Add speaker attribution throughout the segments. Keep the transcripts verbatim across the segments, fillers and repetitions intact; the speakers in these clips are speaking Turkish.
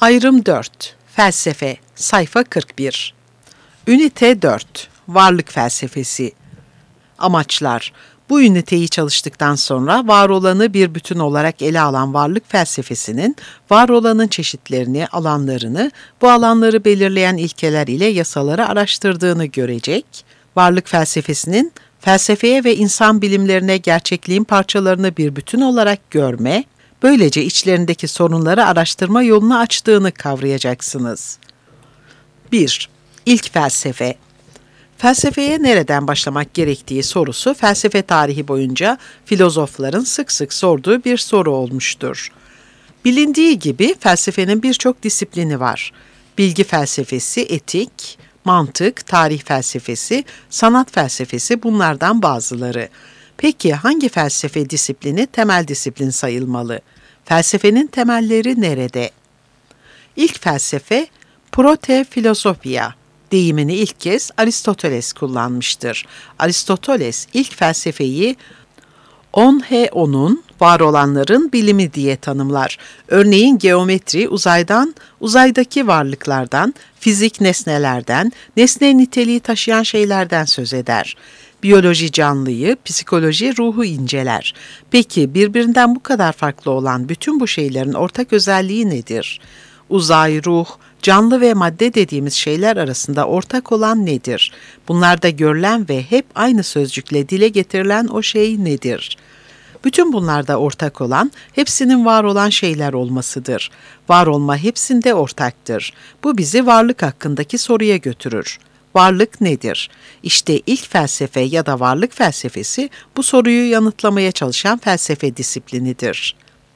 Speaker 1: Ayrım dört. Felsefe. Sayfa kırk bir. Ünite dört. Varlık felsefesi. Amaçlar. Bu üniteyi çalıştıktan sonra var olanı bir bütün olarak ele alan varlık felsefesinin var olanın çeşitlerini, alanlarını, bu alanları belirleyen ilkeler ile yasaları araştırdığını görecek. Varlık felsefesinin felsefeye ve insan bilimlerine gerçekliğin parçalarını bir bütün olarak görme, böylece içlerindeki sorunları araştırma yolunu açtığını kavrayacaksınız. bir. İlk felsefe. Felsefeye nereden başlamak gerektiği sorusu felsefe tarihi boyunca filozofların sık sık sorduğu bir soru olmuştur. Bilindiği gibi felsefenin birçok disiplini var. Bilgi felsefesi, etik, mantık, tarih felsefesi, sanat felsefesi bunlardan bazıları. Peki hangi felsefe disiplini temel disiplin sayılmalı? Felsefenin temelleri nerede? İlk felsefe proto-filosofia deyimini ilk kez Aristoteles kullanmıştır. Aristoteles ilk felsefeyi on he onun, var olanların bilimi diye tanımlar. Örneğin geometri uzaydan, uzaydaki varlıklardan, fizik nesnelerden, nesne niteliği taşıyan şeylerden söz eder. Biyoloji canlıyı, psikoloji ruhu inceler. Peki birbirinden bu kadar farklı olan bütün bu şeylerin ortak özelliği nedir? Uzay, ruh, canlı ve madde dediğimiz şeyler arasında ortak olan nedir? Bunlarda görülen ve hep aynı sözcükle dile getirilen o şey nedir? Bütün bunlarda ortak olan, hepsinin var olan şeyler olmasıdır. Var olma hepsinde ortaktır. Bu bizi varlık hakkındaki soruya götürür. Varlık nedir? İşte ilk felsefe ya da varlık felsefesi bu soruyu yanıtlamaya çalışan felsefe disiplinidir.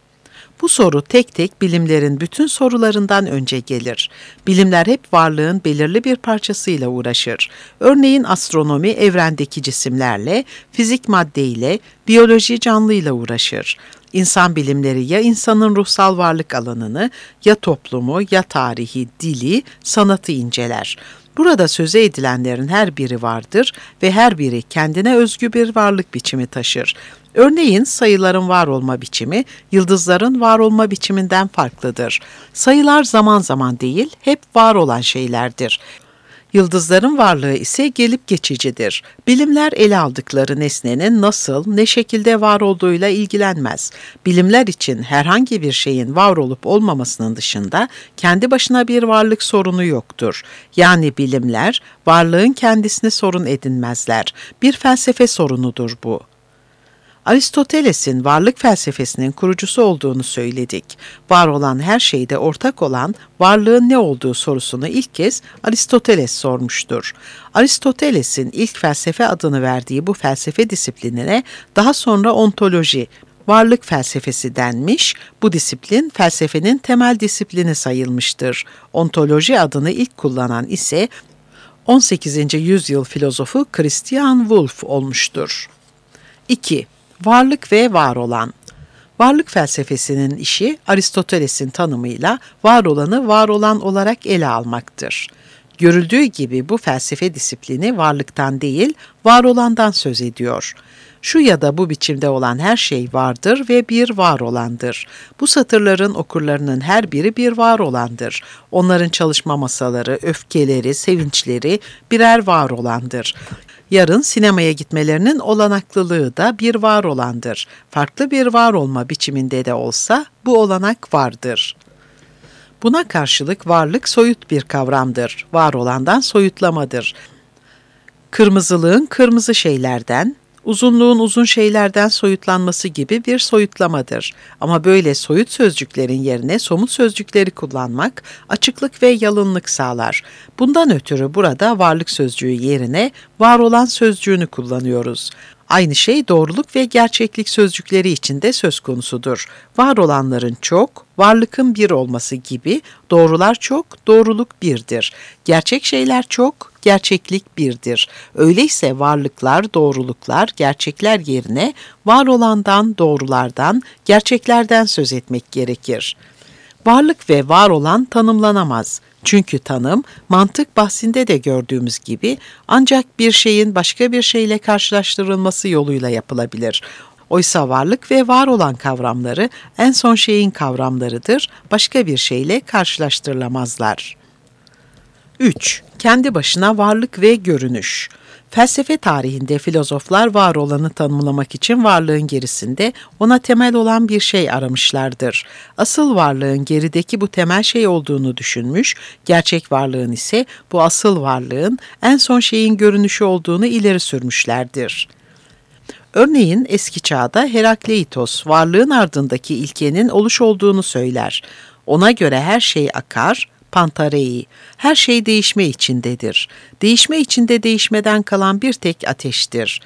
Speaker 1: Bu soru tek tek bilimlerin bütün sorularından önce gelir. Bilimler hep varlığın belirli bir parçasıyla uğraşır. Örneğin astronomi evrendeki cisimlerle, fizik maddeyle, biyoloji canlıyla uğraşır. İnsan bilimleri ya insanın ruhsal varlık alanını, ya toplumu, ya tarihi, dili, sanatı inceler. Burada söze edilenlerin her biri vardır ve her biri kendine özgü bir varlık biçimi taşır. Örneğin sayıların var olma biçimi, yıldızların var olma biçiminden farklıdır. Sayılar zaman zaman değil, hep var olan şeylerdir. Yıldızların varlığı ise gelip geçicidir. Bilimler ele aldıkları nesnenin nasıl, ne şekilde var olduğuyla ilgilenmez. Bilimler için herhangi bir şeyin var olup olmamasının dışında kendi başına bir varlık sorunu yoktur. Yani bilimler varlığın kendisini sorun edinmezler. Bir felsefe sorunudur bu. Aristoteles'in varlık felsefesinin kurucusu olduğunu söyledik. Var olan her şeyde ortak olan varlığın ne olduğu sorusunu ilk kez Aristoteles sormuştur. Aristoteles'in ilk felsefe adını verdiği bu felsefe disiplinine daha sonra ontoloji, varlık felsefesi denmiş, bu disiplin felsefenin temel disiplini sayılmıştır. Ontoloji adını ilk kullanan ise on sekizinci yüzyıl filozofu Christian Wolff olmuştur. iki. Varlık ve var olan. Varlık felsefesinin işi Aristoteles'in tanımıyla var olanı var olan olarak ele almaktır. Görüldüğü gibi bu felsefe disiplini varlıktan değil, var olandan söz ediyor. Şu ya da bu biçimde olan her şey vardır ve bir var olandır. Bu satırların okurlarının her biri bir var olandır. Onların çalışma masaları, öfkeleri, sevinçleri birer var olandır. Yarın sinemaya gitmelerinin olanaklılığı da bir var olandır. Farklı bir var olma biçiminde de olsa bu olanak vardır. Buna karşılık varlık soyut bir kavramdır. Var olandan soyutlamadır. Kırmızılığın kırmızı şeylerden, uzunluğun uzun şeylerden soyutlanması gibi bir soyutlamadır. Ama böyle soyut sözcüklerin yerine somut sözcükleri kullanmak açıklık ve yalınlık sağlar. Bundan ötürü burada varlık sözcüğü yerine var olan sözcüğünü kullanıyoruz. Aynı şey doğruluk ve gerçeklik sözcükleri için de söz konusudur. Var olanların çok, varlıkın bir olması gibi doğrular çok, doğruluk birdir. Gerçek şeyler çok, gerçeklik birdir. Öyleyse varlıklar, doğruluklar, gerçekler yerine var olandan, doğrulardan, gerçeklerden söz etmek gerekir. Varlık ve var olan tanımlanamaz. Çünkü tanım, mantık bahsinde de gördüğümüz gibi ancak bir şeyin başka bir şeyle karşılaştırılması yoluyla yapılabilir. Oysa varlık ve var olan kavramları en son şeyin kavramlarıdır, başka bir şeyle karşılaştırılamazlar. üç. Kendi başına varlık ve görünüş. Felsefe tarihinde filozoflar var olanı tanımlamak için varlığın gerisinde ona temel olan bir şey aramışlardır. Asıl varlığın gerideki bu temel şey olduğunu düşünmüş, gerçek varlığın ise bu asıl varlığın en son şeyin görünüşü olduğunu ileri sürmüşlerdir. Örneğin eski çağda Herakleitos varlığın ardındaki ilkenin oluş olduğunu söyler. Ona göre her şey akar, pantarei, her şey değişme içindedir. Değişme içinde değişmeden kalan bir tek ateştir.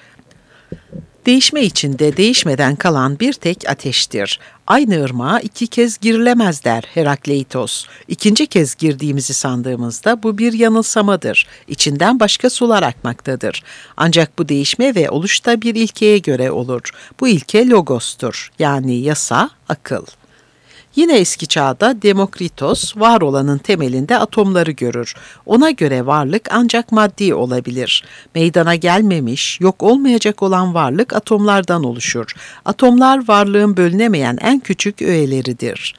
Speaker 1: Değişme içinde değişmeden kalan bir tek ateştir. Aynı ırmağa iki kez girilemez der Herakleitos. İkinci kez girdiğimizi sandığımızda bu bir yanılsamadır. İçinden başka sular akmaktadır. Ancak bu değişme ve oluşta bir ilkeye göre olur. Bu ilke logostur, yani yasa, akıl. Yine eski çağda Demokritos var olanın temelinde atomları görür. Ona göre varlık ancak maddi olabilir. Meydana gelmemiş, yok olmayacak olan varlık atomlardan oluşur. Atomlar varlığın bölünemeyen en küçük öğeleridir.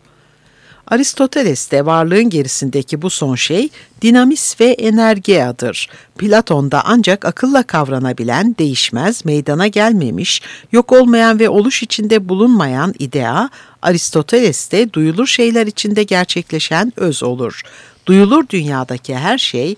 Speaker 1: Aristoteles'te varlığın gerisindeki bu son şey dinamis ve energeadır. Platon'da ancak akılla kavranabilen, değişmez, meydana gelmemiş, yok olmayan ve oluş içinde bulunmayan idea, Aristoteles'te duyulur şeyler içinde gerçekleşen öz olur. Duyulur dünyadaki her şey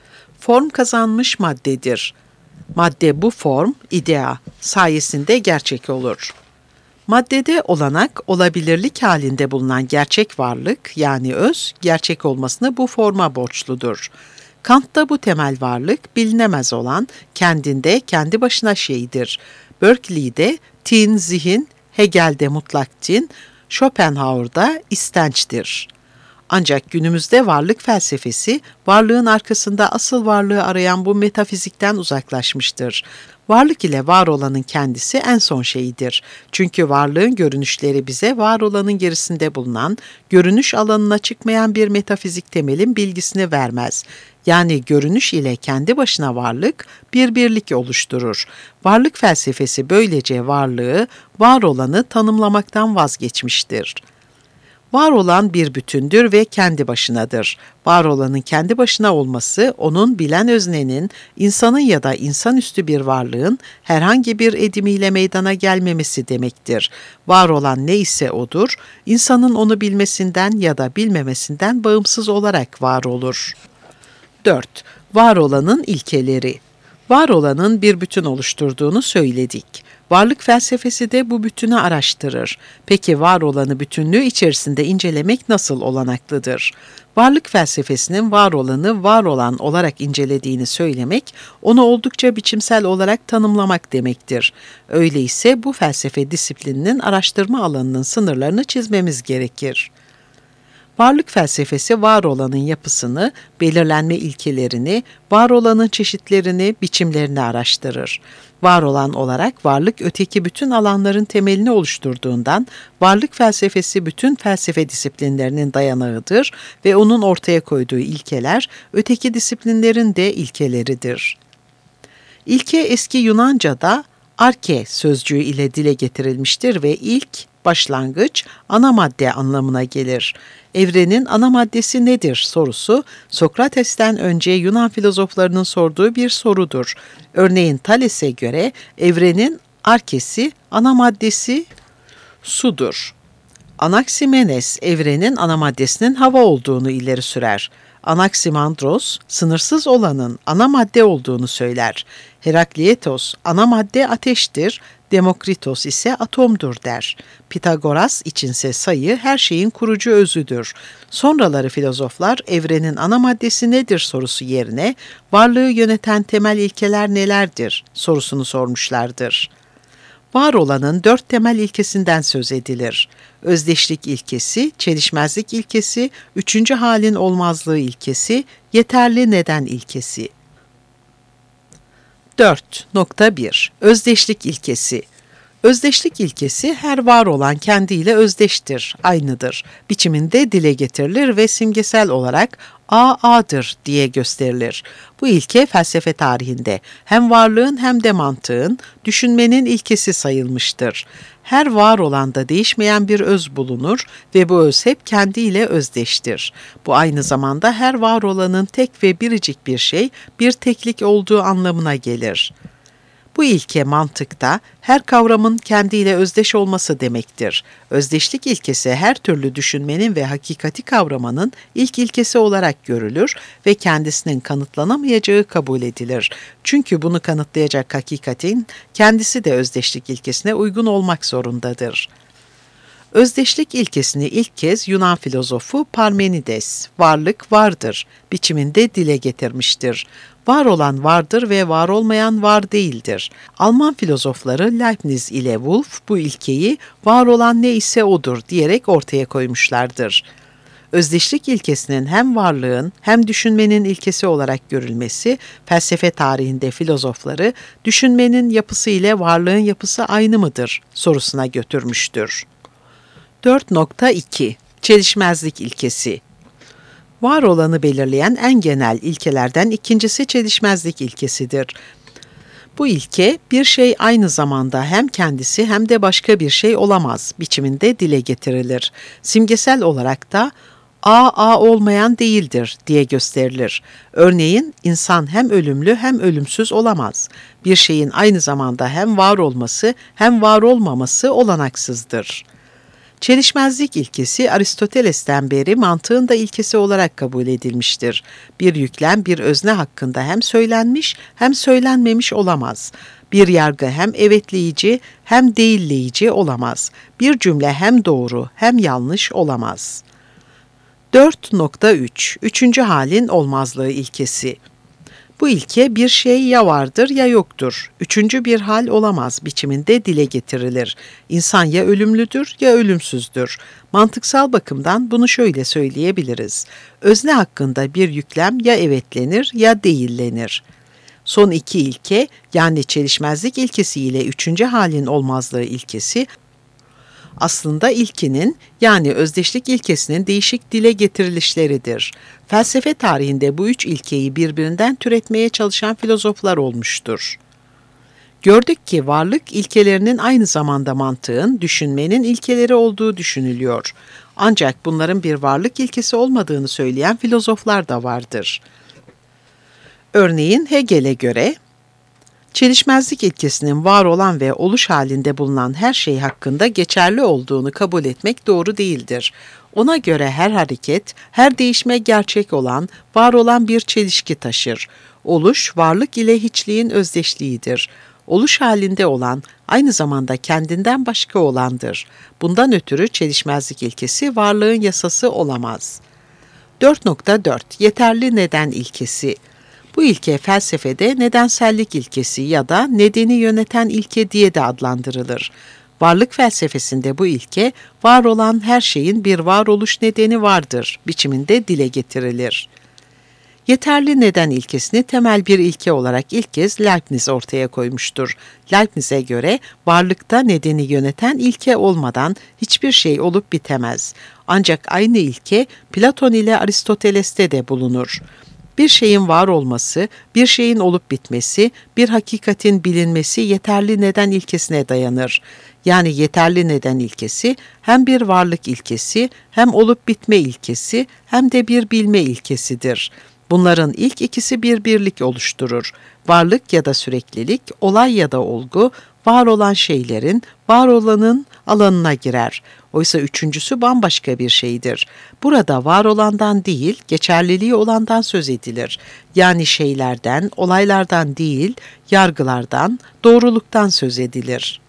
Speaker 1: form kazanmış maddedir. Madde bu form, idea sayesinde gerçek olur. Maddede olanak, olabilirlik halinde bulunan gerçek varlık, yani öz, gerçek olmasını bu forma borçludur. Kant'ta bu temel varlık, bilinemez olan, kendinde, kendi başına şeydir. Berkeley'de tin, zihin, Hegel'de mutlak tin, Schopenhauer'da istençtir. Ancak günümüzde varlık felsefesi, varlığın arkasında asıl varlığı arayan bu metafizikten uzaklaşmıştır. Varlık ile var olanın kendisi en son şeyidir. Çünkü varlığın görünüşleri bize var olanın gerisinde bulunan, görünüş alanına çıkmayan bir metafizik temelin bilgisini vermez. Yani görünüş ile kendi başına varlık bir birlik oluşturur. Varlık felsefesi böylece varlığı, var olanı tanımlamaktan vazgeçmiştir. Var olan bir bütündür ve kendi başınadır. Var olanın kendi başına olması, onun bilen öznenin, insanın ya da insanüstü bir varlığın herhangi bir edimiyle meydana gelmemesi demektir. Var olan ne ise odur, insanın onu bilmesinden ya da bilmemesinden bağımsız olarak var olur. dört. Var olanın ilkeleri. Var olanın bir bütün oluşturduğunu söyledik. Varlık felsefesi de bu bütünü araştırır. Peki var olanı bütünlüğü içerisinde incelemek nasıl olanaklıdır? Varlık felsefesinin var olanı var olan olarak incelediğini söylemek, onu oldukça biçimsel olarak tanımlamak demektir. Öyleyse bu felsefe disiplininin araştırma alanının sınırlarını çizmemiz gerekir. Varlık felsefesi var olanın yapısını, belirlenme ilkelerini, var olanın çeşitlerini, biçimlerini araştırır. Var olan olarak varlık öteki bütün alanların temelini oluşturduğundan, varlık felsefesi bütün felsefe disiplinlerinin dayanağıdır ve onun ortaya koyduğu ilkeler, öteki disiplinlerin de ilkeleridir. İlke eski Yunanca'da arke sözcüğü ile dile getirilmiştir ve ilk, başlangıç, ana madde anlamına gelir. Evrenin ana maddesi nedir sorusu, Sokrates'ten önce Yunan filozoflarının sorduğu bir sorudur. Örneğin Thales'e göre evrenin arkesi, ana maddesi sudur. Anaximenes, evrenin ana maddesinin hava olduğunu ileri sürer. Anaximandros, sınırsız olanın ana madde olduğunu söyler. Herakleitos, ana madde ateştir, Demokritos ise atomdur der. Pitagoras içinse sayı her şeyin kurucu özüdür. Sonraları filozoflar evrenin ana maddesi nedir sorusu yerine varlığı yöneten temel ilkeler nelerdir sorusunu sormuşlardır. Var olanın dört temel ilkesinden söz edilir. Özdeşlik ilkesi, çelişmezlik ilkesi, üçüncü halin olmazlığı ilkesi, yeterli neden ilkesi. dört nokta bir Özdeşlik ilkesi. Özdeşlik ilkesi her var olan kendiyle özdeştir, aynıdır. Biçiminde dile getirilir ve simgesel olarak A A'dır diye gösterilir. Bu ilke felsefe tarihinde hem varlığın hem de mantığın, düşünmenin ilkesi sayılmıştır. Her var olanda değişmeyen bir öz bulunur ve bu öz hep kendiyle özdeştir. Bu aynı zamanda her var olanın tek ve biricik bir şey, bir teklik olduğu anlamına gelir. Bu ilke mantıkta her kavramın kendiyle özdeş olması demektir. Özdeşlik ilkesi her türlü düşünmenin ve hakikati kavramanın ilk ilkesi olarak görülür ve kendisinin kanıtlanamayacağı kabul edilir. Çünkü bunu kanıtlayacak hakikatin kendisi de özdeşlik ilkesine uygun olmak zorundadır. Özdeşlik ilkesini ilk kez Yunan filozofu Parmenides, varlık vardır biçiminde dile getirmiştir. Var olan vardır ve var olmayan var değildir. Alman filozofları Leibniz ile Wolff bu ilkeyi var olan ne ise odur diyerek ortaya koymuşlardır. Özdeşlik ilkesinin hem varlığın hem düşünmenin ilkesi olarak görülmesi, felsefe tarihinde filozofları düşünmenin yapısı ile varlığın yapısı aynı mıdır sorusuna götürmüştür. dört nokta iki Çelişmezlik ilkesi. Var olanı belirleyen en genel ilkelerden ikincisi çelişmezlik ilkesidir. Bu ilke, bir şey aynı zamanda hem kendisi hem de başka bir şey olamaz biçiminde dile getirilir. Simgesel olarak da A, A olmayan değildir diye gösterilir. Örneğin, insan hem ölümlü hem ölümsüz olamaz. Bir şeyin aynı zamanda hem var olması hem var olmaması olanaksızdır. Çelişmezlik ilkesi Aristoteles'ten beri mantığın da ilkesi olarak kabul edilmiştir. Bir yüklem bir özne hakkında hem söylenmiş hem söylenmemiş olamaz. Bir yargı hem evetleyici hem değilleyici olamaz. Bir cümle hem doğru hem yanlış olamaz. dört nokta üç Üçüncü halin olmazlığı ilkesi. Bu ilke bir şey ya vardır ya yoktur. Üçüncü bir hal olamaz biçiminde dile getirilir. İnsan ya ölümlüdür ya ölümsüzdür. Mantıksal bakımdan bunu şöyle söyleyebiliriz. Özne hakkında bir yüklem ya evetlenir ya değillenir. Son iki ilke yani çelişmezlik ilkesi ile üçüncü halin olmazlığı ilkesi aslında ilkinin yani özdeşlik ilkesinin değişik dile getirilişleridir. Felsefe tarihinde bu üç ilkeyi birbirinden türetmeye çalışan filozoflar olmuştur. Gördük ki varlık ilkelerinin aynı zamanda mantığın, düşünmenin ilkeleri olduğu düşünülüyor. Ancak bunların bir varlık ilkesi olmadığını söyleyen filozoflar da vardır. Örneğin Hegel'e göre, çelişmezlik ilkesinin var olan ve oluş halinde bulunan her şey hakkında geçerli olduğunu kabul etmek doğru değildir. Ona göre her hareket, her değişme gerçek olan, var olan bir çelişki taşır. Oluş, varlık ile hiçliğin özdeşliğidir. Oluş halinde olan, aynı zamanda kendinden başka olandır. Bundan ötürü çelişmezlik ilkesi varlığın yasası olamaz. dört nokta dört Yeterli neden ilkesi. Bu ilke felsefede nedensellik ilkesi ya da nedeni yöneten ilke diye de adlandırılır. Varlık felsefesinde bu ilke, var olan her şeyin bir varoluş nedeni vardır biçiminde dile getirilir. Yeterli neden ilkesini temel bir ilke olarak ilk kez Leibniz ortaya koymuştur. Leibniz'e göre varlıkta nedeni yöneten ilke olmadan hiçbir şey olup bitemez. Ancak aynı ilke Platon ile Aristoteles'te de bulunur. Bir şeyin var olması, bir şeyin olup bitmesi, bir hakikatin bilinmesi yeterli neden ilkesine dayanır. Yani yeterli neden ilkesi hem bir varlık ilkesi, hem olup bitme ilkesi, hem de bir bilme ilkesidir. Bunların ilk ikisi bir birlik oluşturur. Varlık ya da süreklilik, olay ya da olgu, var olan şeylerin, var olanın alanına girer. Oysa üçüncüsü bambaşka bir şeydir. Burada var olandan değil, geçerliliği olandan söz edilir. Yani şeylerden, olaylardan değil, yargılardan, doğruluktan söz edilir.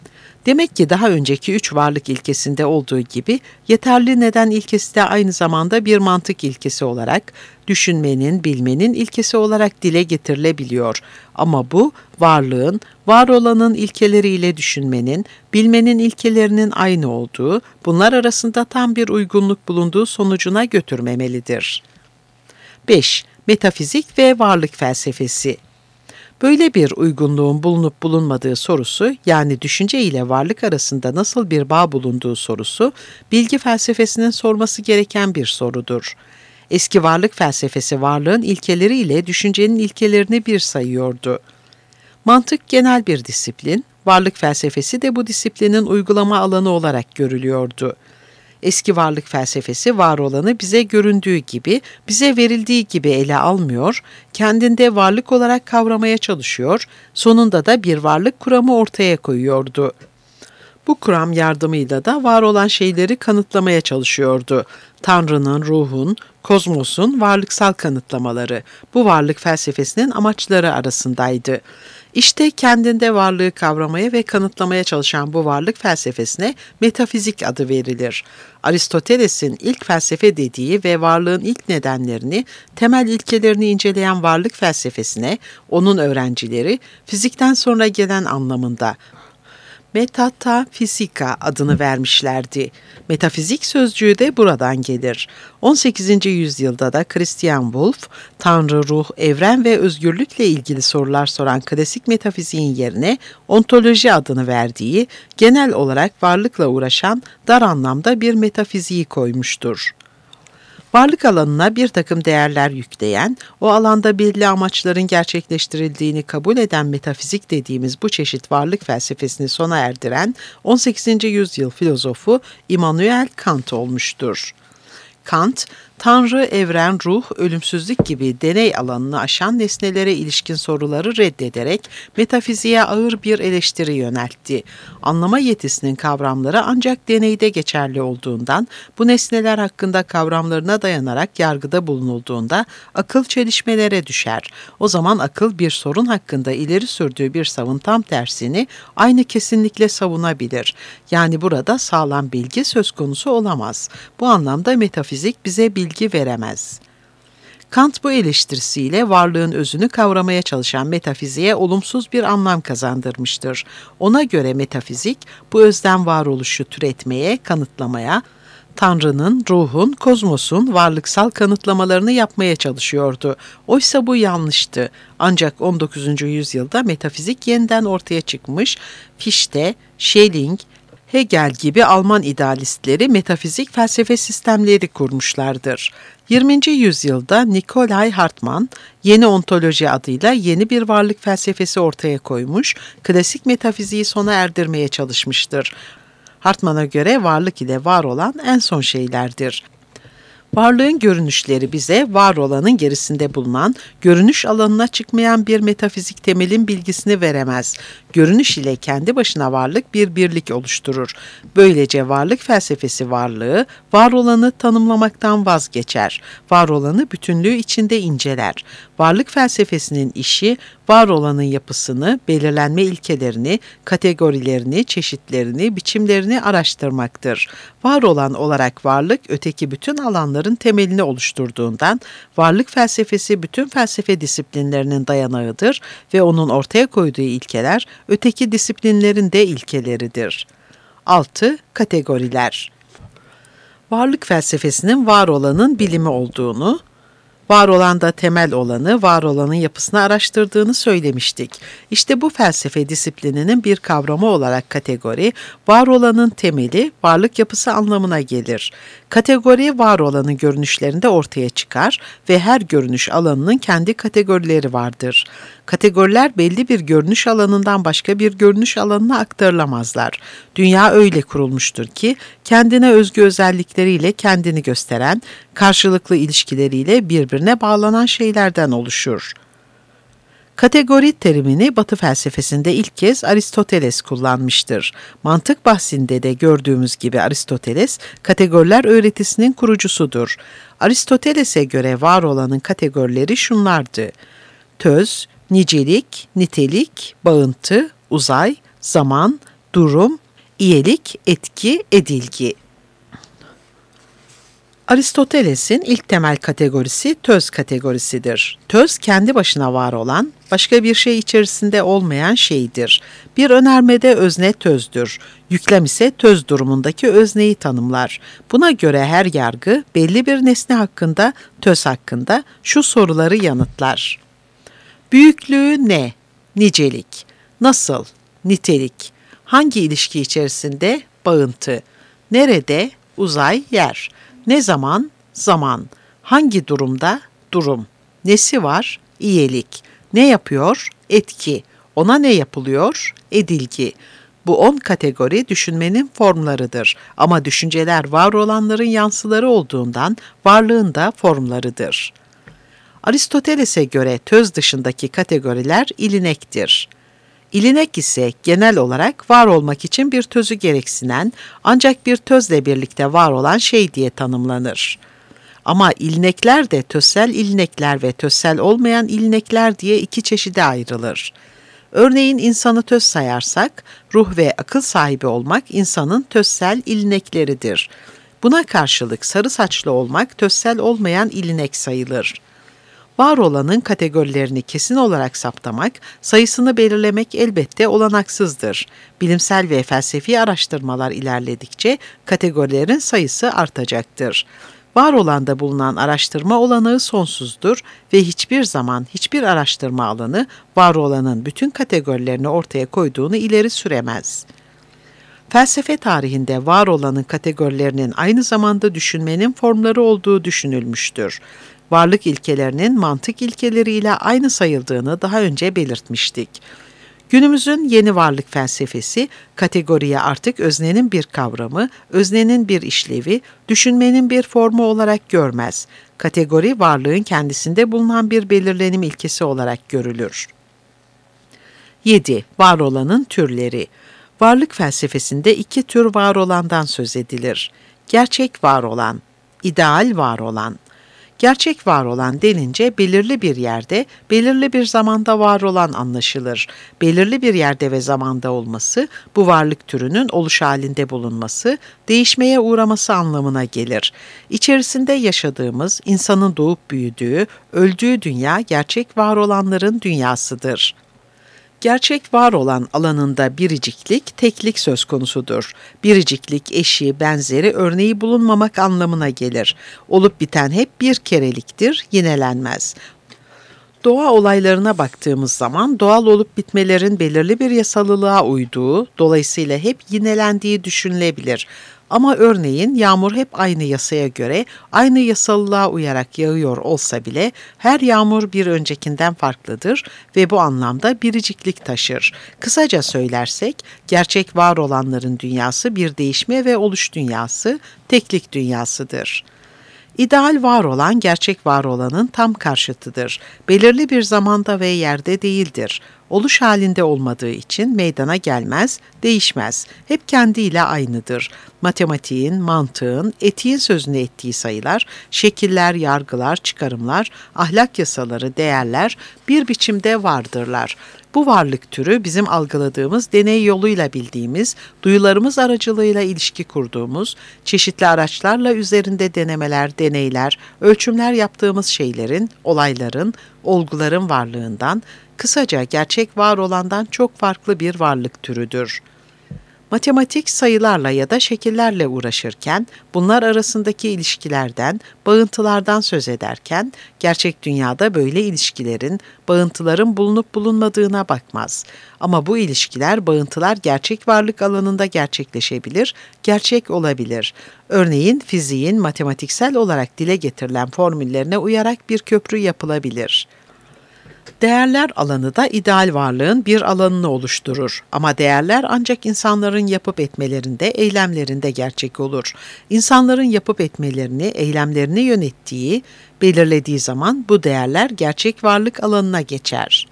Speaker 1: Demek ki daha önceki üç varlık ilkesinde olduğu gibi yeterli neden ilkesi de aynı zamanda bir mantık ilkesi olarak, düşünmenin, bilmenin ilkesi olarak dile getirilebiliyor. Ama bu varlığın, var olanın ilkeleriyle düşünmenin, bilmenin ilkelerinin aynı olduğu, bunlar arasında tam bir uygunluk bulunduğu sonucuna götürmemelidir. beş Metafizik ve varlık felsefesi. Böyle bir uygunluğun bulunup bulunmadığı sorusu, yani düşünce ile varlık arasında nasıl bir bağ bulunduğu sorusu, bilgi felsefesinin sorması gereken bir sorudur. Eski varlık felsefesi varlığın ilkeleri ile düşüncenin ilkelerini bir sayıyordu. Mantık genel bir disiplin, varlık felsefesi de bu disiplinin uygulama alanı olarak görülüyordu. Eski varlık felsefesi var olanı bize göründüğü gibi, bize verildiği gibi ele almıyor, kendinde varlık olarak kavramaya çalışıyor, sonunda da bir varlık kuramı ortaya koyuyordu. Bu kuram yardımıyla da var olan şeyleri kanıtlamaya çalışıyordu. Tanrı'nın, ruhun, kozmosun varlıksal kanıtlamaları bu varlık felsefesinin amaçları arasındaydı. İşte kendinde varlığı kavramaya ve kanıtlamaya çalışan bu varlık felsefesine metafizik adı verilir. Aristoteles'in ilk felsefe dediği ve varlığın ilk nedenlerini, temel ilkelerini inceleyen varlık felsefesine onun öğrencileri fizikten sonra gelen anlamında metafizika adını vermişlerdi. Metafizik sözcüğü de buradan gelir. on sekizinci yüzyılda da Christian Wolff, Tanrı, ruh, evren ve özgürlükle ilgili sorular soran klasik metafiziğin yerine ontoloji adını verdiği, genel olarak varlıkla uğraşan dar anlamda bir metafiziği koymuştur. Varlık alanına bir takım değerler yükleyen, o alanda belli amaçların gerçekleştirildiğini kabul eden metafizik dediğimiz bu çeşit varlık felsefesini sona erdiren on sekizinci yüzyıl filozofu Immanuel Kant olmuştur. Kant, Tanrı, evren, ruh, ölümsüzlük gibi deney alanını aşan nesnelere ilişkin soruları reddederek metafiziğe ağır bir eleştiri yöneltti. Anlama yetisinin kavramları ancak deneyde geçerli olduğundan, bu nesneler hakkında kavramlarına dayanarak yargıda bulunulduğunda akıl çelişmelere düşer. O zaman akıl bir sorun hakkında ileri sürdüğü bir savın tam tersini aynı kesinlikle savunabilir. Yani burada sağlam bilgi söz konusu olamaz. Bu anlamda metafizik bize bilgi veremez. Kant bu eleştirisiyle varlığın özünü kavramaya çalışan metafiziğe olumsuz bir anlam kazandırmıştır. Ona göre metafizik, bu özden varoluşu türetmeye, kanıtlamaya, Tanrı'nın, ruhun, kozmosun varlıksal kanıtlamalarını yapmaya çalışıyordu. Oysa bu yanlıştı. Ancak on dokuzuncu yüzyılda metafizik yeniden ortaya çıkmış, Fichte, Schelling, Hegel gibi Alman idealistleri metafizik felsefe sistemleri kurmuşlardır. yirminci yüzyılda Nikolai Hartmann, yeni ontoloji adıyla yeni bir varlık felsefesi ortaya koymuş, klasik metafiziği sona erdirmeye çalışmıştır. Hartmann'a göre varlık ile var olan en son şeylerdir. Varlığın görünüşleri bize var olanın gerisinde bulunan, görünüş alanına çıkmayan bir metafizik temelin bilgisini veremez. Görünüş ile kendi başına varlık bir birlik oluşturur. Böylece varlık felsefesi varlığı, var olanı tanımlamaktan vazgeçer. Var olanı bütünlüğü içinde inceler. Varlık felsefesinin işi, var olanın yapısını, belirlenme ilkelerini, kategorilerini, çeşitlerini, biçimlerini araştırmaktır. Var olan olarak varlık, öteki bütün alanların temelini oluşturduğundan, varlık felsefesi bütün felsefe disiplinlerinin dayanağıdır ve onun ortaya koyduğu ilkeler, öteki disiplinlerin de ilkeleridir. altı. Kategoriler. Varlık felsefesinin var olanın bilimi olduğunu, var olan da temel olanı, var olanın yapısını araştırdığını söylemiştik. İşte bu felsefe disiplininin bir kavramı olarak kategori, var olanın temeli, varlık yapısı anlamına gelir. Kategori, var olanın görünüşlerinde ortaya çıkar ve her görünüş alanının kendi kategorileri vardır. Kategoriler belli bir görünüş alanından başka bir görünüş alanına aktarılamazlar. Dünya öyle kurulmuştur ki, kendine özgü özellikleriyle kendini gösteren, karşılıklı ilişkileriyle birbirine bağlanan şeylerden oluşur. Kategori terimini Batı felsefesinde ilk kez Aristoteles kullanmıştır. Mantık bahsinde de gördüğümüz gibi Aristoteles, kategoriler öğretisinin kurucusudur. Aristoteles'e göre var olanın kategorileri şunlardı: töz, nicelik, nitelik, bağıntı, uzay, zaman, durum, iyelik, etki, edilgi. Aristoteles'in ilk temel kategorisi töz kategorisidir. Töz, kendi başına var olan, başka bir şey içerisinde olmayan şeydir. Bir önermede özne tözdür. Yüklem ise töz durumundaki özneyi tanımlar. Buna göre her yargı belli bir nesne hakkında, töz hakkında şu soruları yanıtlar: büyüklüğü ne? Nicelik. Nasıl? Nitelik. Hangi ilişki içerisinde? Bağıntı. Nerede? Uzay, yer. Ne zaman? Zaman. Hangi durumda? Durum. Nesi var? İyilik. Ne yapıyor? Etki. Ona ne yapılıyor? Edilgi. Bu on kategori düşünmenin formlarıdır ama düşünceler var olanların yansıları olduğundan varlığın da formlarıdır. Aristoteles'e göre töz dışındaki kategoriler ilinektir. İlinek ise genel olarak var olmak için bir tözü gereksinen ancak bir tözle birlikte var olan şey diye tanımlanır. Ama ilinekler de tözsel ilinekler ve tözsel olmayan ilinekler diye iki çeşide ayrılır. Örneğin insanı töz sayarsak, ruh ve akıl sahibi olmak insanın tözsel ilinekleridir. Buna karşılık sarı saçlı olmak tözsel olmayan ilinek sayılır. Var olanın kategorilerini kesin olarak saptamak, sayısını belirlemek elbette olanaksızdır. Bilimsel ve felsefi araştırmalar ilerledikçe kategorilerin sayısı artacaktır. Var olanda bulunan araştırma olanağı sonsuzdur ve hiçbir zaman hiçbir araştırma alanı var olanın bütün kategorilerini ortaya koyduğunu ileri süremez. Felsefe tarihinde var olanın kategorilerinin aynı zamanda düşünmenin formları olduğu düşünülmüştür. Varlık ilkelerinin mantık ilkeleriyle aynı sayıldığını daha önce belirtmiştik. Günümüzün yeni varlık felsefesi, kategoriye artık öznenin bir kavramı, öznenin bir işlevi, düşünmenin bir formu olarak görmez. Kategori, varlığın kendisinde bulunan bir belirlenim ilkesi olarak görülür. yedi. Var olanın türleri. Varlık felsefesinde iki tür var olandan söz edilir. Gerçek var olan, ideal var olan. Gerçek var olan denince belirli bir yerde, belirli bir zamanda var olan anlaşılır. Belirli bir yerde ve zamanda olması, bu varlık türünün oluş halinde bulunması, değişmeye uğraması anlamına gelir. İçerisinde yaşadığımız, insanın doğup büyüdüğü, öldüğü dünya gerçek var olanların dünyasıdır. Gerçek var olan alanında biriciklik, teklik söz konusudur. Biriciklik, eşi, benzeri, örneği bulunmamak anlamına gelir. Olup biten hep bir kereliktir, yinelenmez. Doğa olaylarına baktığımız zaman doğal olup bitmelerin belirli bir yasalılığa uyduğu, dolayısıyla hep yinelendiği düşünülebilir. Ama örneğin yağmur hep aynı yasaya göre, aynı yasalılığa uyarak yağıyor olsa bile her yağmur bir öncekinden farklıdır ve bu anlamda biriciklik taşır. Kısaca söylersek, gerçek var olanların dünyası bir değişme ve oluş dünyası, teklik dünyasıdır. İdeal var olan, gerçek var olanın tam karşıtıdır. Belirli bir zamanda ve yerde değildir. Oluş halinde olmadığı için meydana gelmez, değişmez. Hep kendiyle aynıdır. Matematiğin, mantığın, etiğin sözünü ettiği sayılar, şekiller, yargılar, çıkarımlar, ahlak yasaları, değerler bir biçimde vardırlar. Bu varlık türü bizim algıladığımız, deney yoluyla bildiğimiz, duyularımız aracılığıyla ilişki kurduğumuz, çeşitli araçlarla üzerinde denemeler, deneyler, ölçümler yaptığımız şeylerin, olayların, olguların varlığından, kısaca gerçek var olandan çok farklı bir varlık türüdür. Matematik sayılarla ya da şekillerle uğraşırken, bunlar arasındaki ilişkilerden, bağıntılardan söz ederken, gerçek dünyada böyle ilişkilerin, bağıntıların bulunup bulunmadığına bakmaz. Ama bu ilişkiler, bağıntılar gerçek varlık alanında gerçekleşebilir, gerçek olabilir. Örneğin fiziğin matematiksel olarak dile getirilen formüllerine uyarak bir köprü yapılabilir. Değerler alanı da ideal varlığın bir alanını oluşturur. Ama değerler ancak insanların yapıp etmelerinde, eylemlerinde gerçek olur. İnsanların yapıp etmelerini, eylemlerini yönettiği, belirlediği zaman bu değerler gerçek varlık alanına geçer.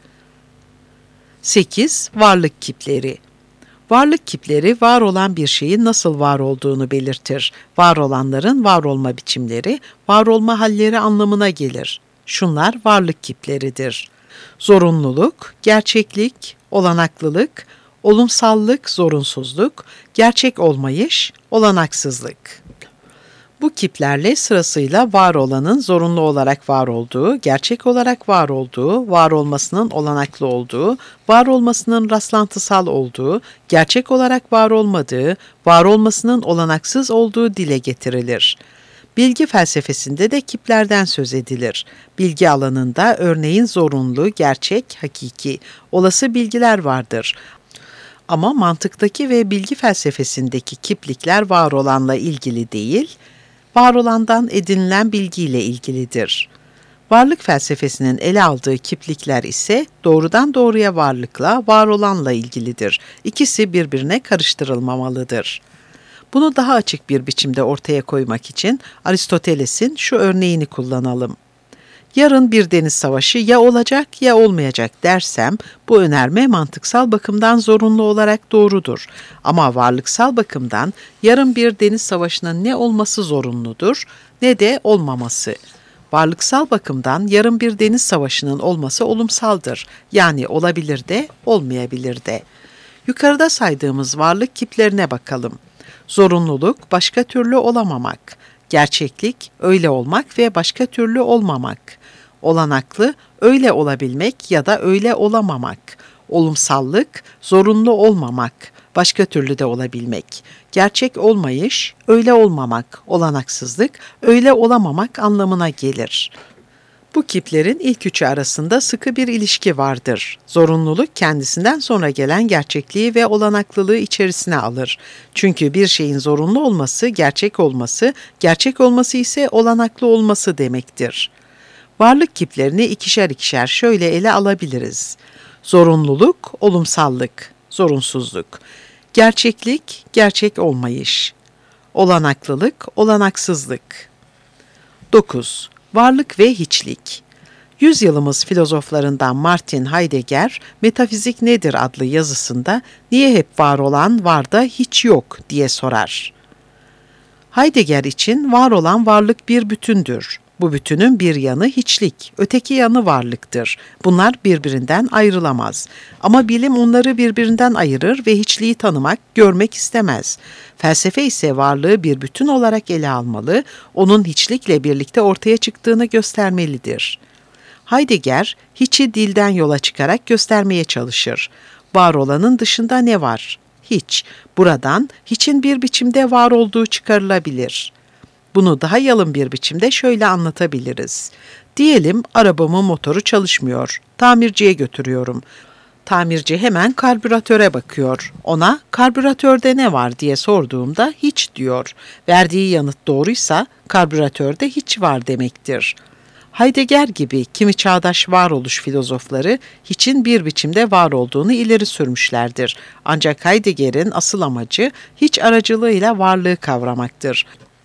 Speaker 1: sekiz. Varlık kipleri. Varlık kipleri var olan bir şeyin nasıl var olduğunu belirtir. Var olanların var olma biçimleri, var olma halleri anlamına gelir. Şunlar varlık kipleridir. Zorunluluk, gerçeklik, olanaklılık, olumsallık, zorunsuzluk, gerçek olmayış, olanaksızlık. Bu kiplerle sırasıyla var olanın zorunlu olarak var olduğu, gerçek olarak var olduğu, var olmasının olanaklı olduğu, var olmasının rastlantısal olduğu, gerçek olarak var olmadığı, var olmasının olanaksız olduğu dile getirilir. Bilgi felsefesinde de kiplerden söz edilir. Bilgi alanında örneğin zorunlu, gerçek, hakiki, olası bilgiler vardır. Ama mantıktaki ve bilgi felsefesindeki kiplikler var olanla ilgili değil, var olandan edinilen bilgiyle ilgilidir. Varlık felsefesinin ele aldığı kiplikler ise doğrudan doğruya varlıkla, var olanla ilgilidir. İkisi birbirine karıştırılmamalıdır. Bunu daha açık bir biçimde ortaya koymak için Aristoteles'in şu örneğini kullanalım. Yarın bir deniz savaşı ya olacak ya olmayacak dersem, bu önerme mantıksal bakımdan zorunlu olarak doğrudur. Ama varlıksal bakımdan yarın bir deniz savaşının ne olması zorunludur ne de olmaması. Varlıksal bakımdan yarın bir deniz savaşının olması olumsaldır. Yani olabilir de, olmayabilir de. Yukarıda saydığımız varlık kiplerine bakalım. Zorunluluk, başka türlü olamamak. Gerçeklik, öyle olmak ve başka türlü olmamak. Olanaklı, öyle olabilmek ya da öyle olamamak. Olumsallık, zorunlu olmamak, başka türlü de olabilmek. Gerçek olmayış, öyle olmamak, olanaksızlık, öyle olamamak anlamına gelir. Bu kiplerin ilk üçü arasında sıkı bir ilişki vardır. Zorunluluk kendisinden sonra gelen gerçekliği ve olanaklılığı içerisine alır. Çünkü bir şeyin zorunlu olması, gerçek olması, gerçek olması ise olanaklı olması demektir. Varlık kiplerini ikişer ikişer şöyle ele alabiliriz. Zorunluluk, olumsallık, zorunsuzluk. Gerçeklik, gerçek olmayış. Olanaklılık, olanaksızlık. dokuz. Varlık ve hiçlik. Yüzyılımız filozoflarından Martin Heidegger, Metafizik Nedir adlı yazısında niye hep var olan var da hiç yok diye sorar. Heidegger için var olan varlık bir bütündür. Bu bütünün bir yanı hiçlik, öteki yanı varlıktır. Bunlar birbirinden ayrılamaz. Ama bilim onları birbirinden ayırır ve hiçliği tanımak, görmek istemez. Felsefe ise varlığı bir bütün olarak ele almalı, onun hiçlikle birlikte ortaya çıktığını göstermelidir. Heidegger, hiçi dilden yola çıkarak göstermeye çalışır. Var olanın dışında ne var? Hiç. Buradan hiçin bir biçimde var olduğu çıkarılabilir. Bunu daha yalın bir biçimde şöyle anlatabiliriz. Diyelim arabamın motoru çalışmıyor. Tamirciye götürüyorum. Tamirci hemen karbüratöre bakıyor. Ona karbüratörde ne var diye sorduğumda hiç diyor. Verdiği yanıt doğruysa karbüratörde hiç var demektir. Heidegger gibi kimi çağdaş varoluş filozofları hiçin bir biçimde var olduğunu ileri sürmüşlerdir. Ancak Heidegger'in asıl amacı hiç aracılığıyla varlığı kavramaktır.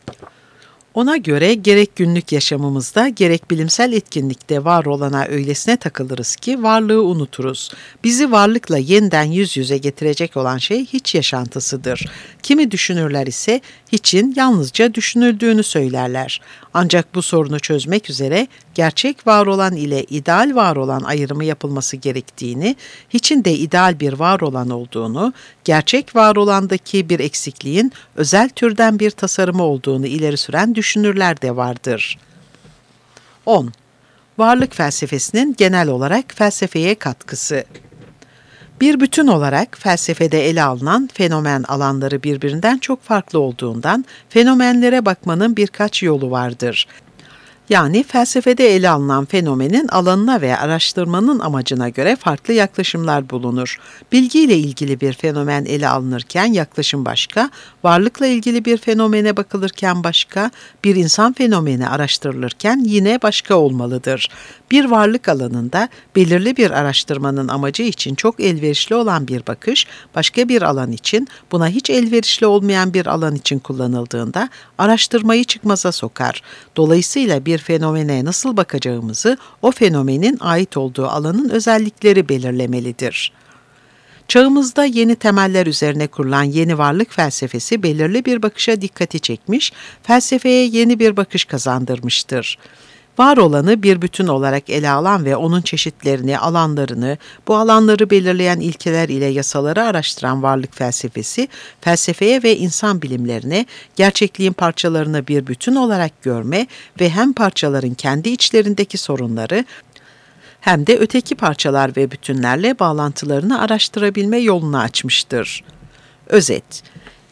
Speaker 1: Ona göre gerek günlük yaşamımızda gerek bilimsel etkinlikte var olana öylesine takılırız ki varlığı unuturuz. Bizi varlıkla yeniden yüz yüze getirecek olan şey hiç yaşantısıdır. Kimi düşünürler ise hiçin yalnızca düşünüldüğünü söylerler. Ancak bu sorunu çözmek üzere gerçek var olan ile ideal var olan ayrımı yapılması gerektiğini, hiçin de ideal bir var olan olduğunu, gerçek var olandaki bir eksikliğin özel türden bir tasarımı olduğunu ileri süren düşünürler de vardır. on. Varlık felsefesinin genel olarak felsefeye katkısı. Bir bütün olarak felsefede ele alınan fenomen alanları birbirinden çok farklı olduğundan fenomenlere bakmanın birkaç yolu vardır. Yani felsefede ele alınan fenomenin alanına ve araştırmanın amacına göre farklı yaklaşımlar bulunur. Bilgiyle ilgili bir fenomen ele alınırken yaklaşım başka, varlıkla ilgili bir fenomene bakılırken başka, bir insan fenomeni araştırılırken yine başka olmalıdır. Bir varlık alanında belirli bir araştırmanın amacı için çok elverişli olan bir bakış, başka bir alan için buna hiç elverişli olmayan bir alan için kullanıldığında araştırmayı çıkmaza sokar. Dolayısıyla bir fenomene nasıl bakacağımızı o fenomenin ait olduğu alanın özellikleri belirlemelidir. Çağımızda yeni temeller üzerine kurulan yeni varlık felsefesi belirli bir bakışa dikkati çekmiş, felsefeye yeni bir bakış kazandırmıştır. Var olanı bir bütün olarak ele alan ve onun çeşitlerini, alanlarını, bu alanları belirleyen ilkeler ile yasaları araştıran varlık felsefesi, felsefeye ve insan bilimlerine gerçekliğin parçalarını bir bütün olarak görme ve hem parçaların kendi içlerindeki sorunları, hem de öteki parçalar ve bütünlerle bağlantılarını araştırabilme yolunu açmıştır. Özet: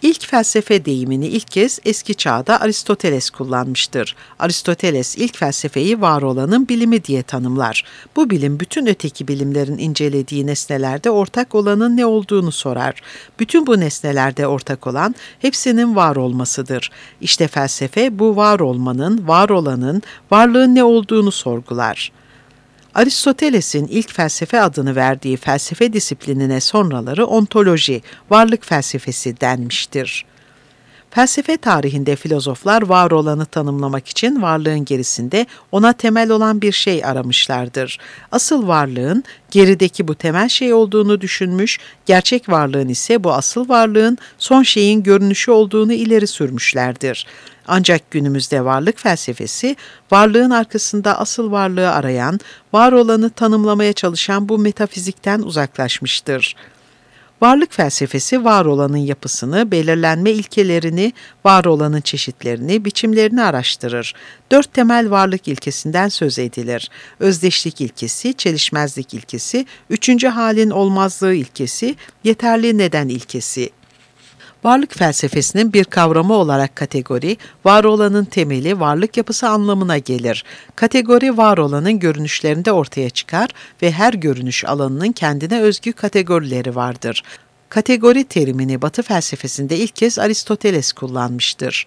Speaker 1: İlk felsefe deyimini ilk kez eski çağda Aristoteles kullanmıştır. Aristoteles ilk felsefeyi var olanın bilimi diye tanımlar. Bu bilim bütün öteki bilimlerin incelediği nesnelerde ortak olanın ne olduğunu sorar. Bütün bu nesnelerde ortak olan hepsinin var olmasıdır. İşte felsefe bu var olmanın, var olanın, varlığın ne olduğunu sorgular. Aristoteles'in ilk felsefe adını verdiği felsefe disiplinine sonraları ontoloji, varlık felsefesi denmiştir. Felsefe tarihinde filozoflar var olanı tanımlamak için varlığın gerisinde ona temel olan bir şey aramışlardır. Asıl varlığın gerideki bu temel şey olduğunu düşünmüş, gerçek varlığın ise bu asıl varlığın son şeyin görünüşü olduğunu ileri sürmüşlerdir. Ancak günümüzde varlık felsefesi, varlığın arkasında asıl varlığı arayan, var olanı tanımlamaya çalışan bu metafizikten uzaklaşmıştır. Varlık felsefesi var olanın yapısını, belirlenme ilkelerini, var olanın çeşitlerini, biçimlerini araştırır. Dört temel varlık ilkesinden söz edilir. Özdeşlik ilkesi, çelişmezlik ilkesi, üçüncü halin olmazlığı ilkesi, yeterli neden ilkesi. Varlık felsefesinin bir kavramı olarak kategori, var olanın temeli, varlık yapısı anlamına gelir. Kategori var olanın görünüşlerinde ortaya çıkar ve her görünüş alanının kendine özgü kategorileri vardır. Kategori terimini Batı felsefesinde ilk kez Aristoteles kullanmıştır.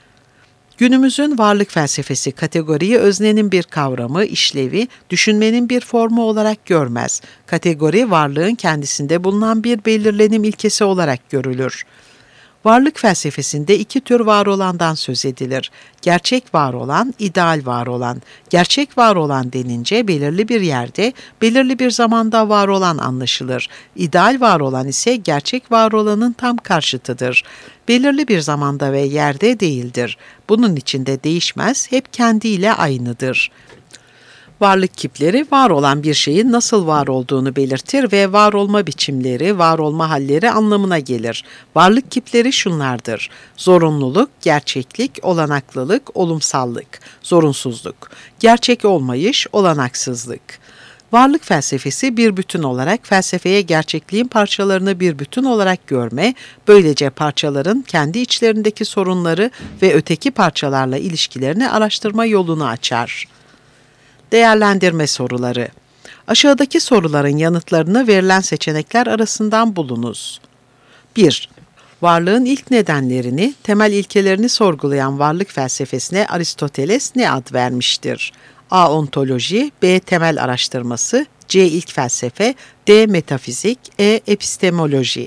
Speaker 1: Günümüzün varlık felsefesi kategoriyi öznenin bir kavramı, işlevi, düşünmenin bir formu olarak görmez. Kategori varlığın kendisinde bulunan bir belirlenim ilkesi olarak görülür. Varlık felsefesinde iki tür var olandan söz edilir. Gerçek var olan, ideal var olan. Gerçek var olan denince belirli bir yerde, belirli bir zamanda var olan anlaşılır. İdeal var olan ise gerçek var olanın tam karşıtıdır. Belirli bir zamanda ve yerde değildir. Bunun içinde değişmez, hep kendiyle aynıdır. Varlık kipleri var olan bir şeyin nasıl var olduğunu belirtir ve var olma biçimleri, var olma halleri anlamına gelir. Varlık kipleri şunlardır: zorunluluk, gerçeklik, olanaklılık, olumsallık, zorunsuzluk, gerçek olmayış, olanaksızlık. Varlık felsefesi bir bütün olarak felsefeye gerçekliğin parçalarını bir bütün olarak görme, böylece parçaların kendi içlerindeki sorunları ve öteki parçalarla ilişkilerini araştırma yolunu açar. Değerlendirme soruları. Aşağıdaki soruların yanıtlarını verilen seçenekler arasından bulunuz. bir. Varlığın ilk nedenlerini, temel ilkelerini sorgulayan varlık felsefesine Aristoteles ne ad vermiştir? A. Ontoloji, B. Temel araştırması, C. İlk felsefe, D. Metafizik, E. Epistemoloji.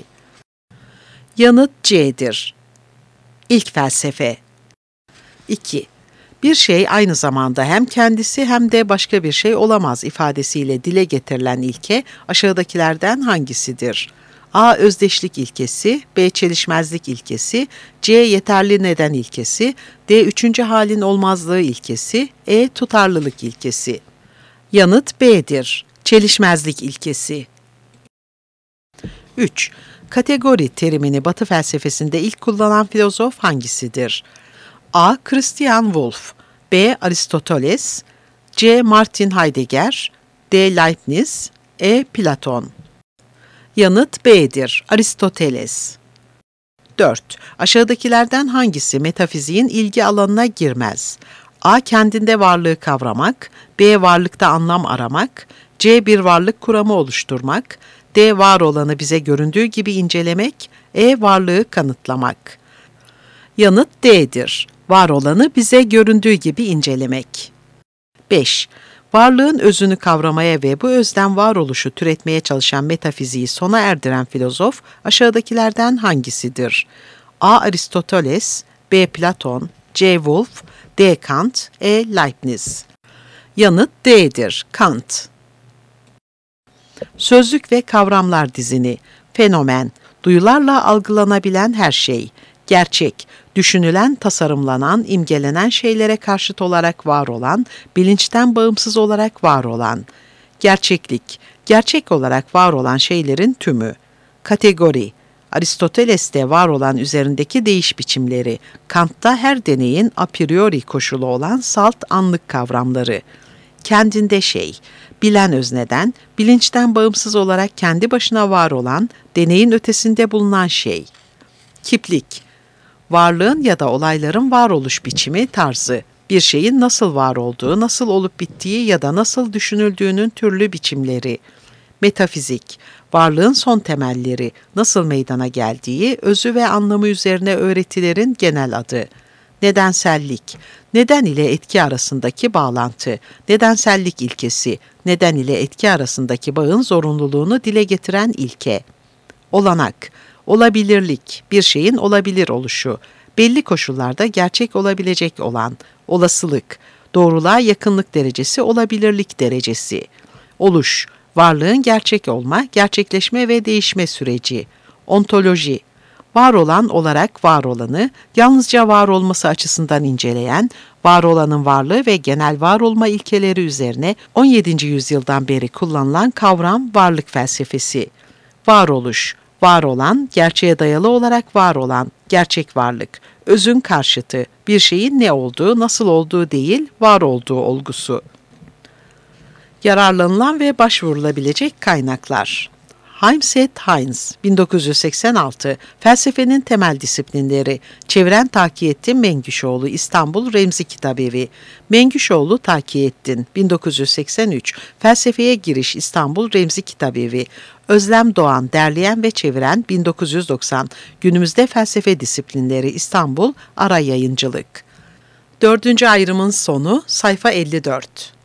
Speaker 1: Yanıt C'dir. İlk felsefe. iki. Bir şey aynı zamanda hem kendisi hem de başka bir şey olamaz ifadesiyle dile getirilen ilke aşağıdakilerden hangisidir? A. Özdeşlik ilkesi, B. Çelişmezlik ilkesi, C. Yeterli neden ilkesi, D. Üçüncü halin olmazlığı ilkesi, E. Tutarlılık ilkesi. Yanıt B'dir. Çelişmezlik ilkesi. üç. Kategori terimini Batı felsefesinde ilk kullanan filozof hangisidir? A. Christian Wolff, B. Aristoteles, C. Martin Heidegger, D. Leibniz, E. Platon. Yanıt B'dir. Aristoteles. dört. Aşağıdakilerden hangisi metafiziğin ilgi alanına girmez? A. Kendinde varlığı kavramak, B. Varlıkta anlam aramak, C. Bir varlık kuramı oluşturmak, D. Var olanı bize göründüğü gibi incelemek, E. Varlığı kanıtlamak. Yanıt D'dir. Var olanı bize göründüğü gibi incelemek. beş. Varlığın özünü kavramaya ve bu özden varoluşu türetmeye çalışan metafiziği sona erdiren filozof aşağıdakilerden hangisidir? A. Aristoteles, B. Platon, C. Wolff, D. Kant, E. Leibniz. Yanıt D'dir. Kant. Sözlük ve kavramlar dizini. Fenomen, duyularla algılanabilen her şey. Gerçek, düşünülen, tasarımlanan, imgelenen şeylere karşıt olarak var olan, bilinçten bağımsız olarak var olan. Gerçeklik, gerçek olarak var olan şeylerin tümü. Kategori, Aristoteles'te var olan üzerindeki değiş biçimleri, Kant'ta her deneyin a priori koşulu olan salt anlık kavramları. Kendinde şey, bilen özneden, bilinçten bağımsız olarak kendi başına var olan, deneyin ötesinde bulunan şey. Kiplik, varlığın ya da olayların varoluş biçimi, tarzı, bir şeyin nasıl var olduğu, nasıl olup bittiği ya da nasıl düşünüldüğünün türlü biçimleri. Metafizik, varlığın son temelleri, nasıl meydana geldiği, özü ve anlamı üzerine öğretilerin genel adı. Nedensellik, neden ile etki arasındaki bağlantı, nedensellik ilkesi, neden ile etki arasındaki bağın zorunluluğunu dile getiren ilke. Olanak, olabilirlik, bir şeyin olabilir oluşu, belli koşullarda gerçek olabilecek olan, olasılık, doğruluğa yakınlık derecesi, olabilirlik derecesi. Oluş, varlığın gerçek olma, gerçekleşme ve değişme süreci. Ontoloji, var olan olarak var olanı, yalnızca var olması açısından inceleyen, var olanın varlığı ve genel var olma ilkeleri üzerine on yedinci yüzyıldan beri kullanılan kavram varlık felsefesi. Varoluş, var olan, gerçeğe dayalı olarak var olan, gerçek varlık, özün karşıtı, bir şeyin ne olduğu, nasıl olduğu değil, var olduğu olgusu. Yararlanılan ve başvurulabilecek kaynaklar. Heimset Heinz, bin dokuz yüz seksen altı, Felsefenin Temel Disiplinleri, Çeviren Takiyettin Mengüşoğlu, İstanbul Remzi Kitabevi, Mengüşoğlu Takiyettin, bin dokuz yüz seksen üç, Felsefeye Giriş, İstanbul Remzi Kitabevi, Özlem Doğan, derleyen ve çeviren, bin dokuz yüz doksan, Günümüzde Felsefe Disiplinleri, İstanbul Ara Yayıncılık. Dördüncü ayrımın sonu, sayfa elli dört.